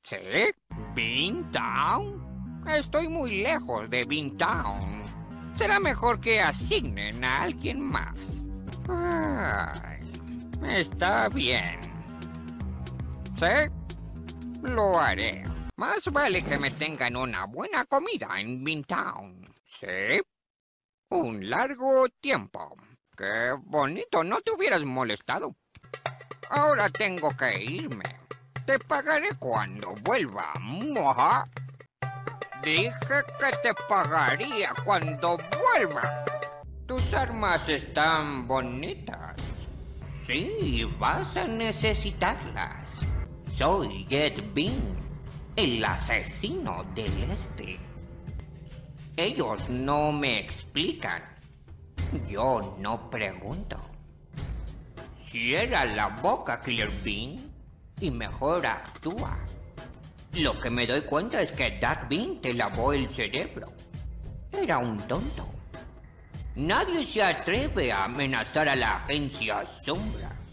¿Sí? ¿Beantown? Estoy muy lejos de Beantown. Será mejor que asignen a alguien más. Ay, está bien. ¿Sí? Lo haré. Más vale que me tengan una buena comida en Beantown. ¿Sí? Un largo tiempo. Qué bonito, no te hubieras molestado. Ahora tengo que irme. Te pagaré cuando vuelva. Moja. Dije que te pagaría cuando vuelva. Tus armas están bonitas. Sí, vas a necesitarlas. Soy Jet Bean, el asesino del este. Ellos no me explican. Yo no pregunto. Cierra la boca, Killer Bean, y mejor actúa. Lo que me doy cuenta es que Dark Bean te lavó el cerebro. Era un tonto. Nadie se atreve a amenazar a la agencia Sombra.